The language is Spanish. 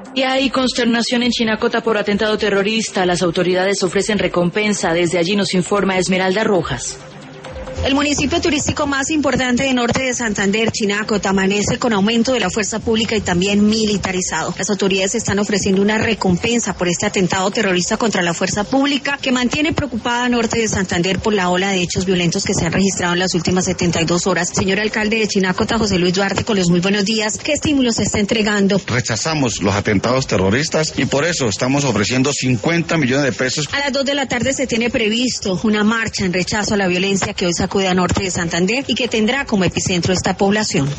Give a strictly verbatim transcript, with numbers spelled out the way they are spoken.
Y hay consternación en Chinacota por atentado terrorista. Las autoridades ofrecen recompensa. Desde allí nos informa Esmeralda Rojas. El municipio turístico más importante de norte de Santander, Chinacota, amanece con aumento de la fuerza pública y también militarizado. Las autoridades están ofreciendo una recompensa por este atentado terrorista contra la fuerza pública que mantiene preocupada a norte de Santander por la ola de hechos violentos que se han registrado en las últimas setenta y dos horas. Señor alcalde de Chinacota, José Luis Duarte, con los muy buenos días. ¿Qué estímulos se está entregando? Rechazamos los atentados terroristas y por eso estamos ofreciendo cincuenta millones de pesos. A las dos de la tarde se tiene previsto una marcha en rechazo a la violencia que hoy sacude a norte de Santander y que tendrá como epicentro esta población.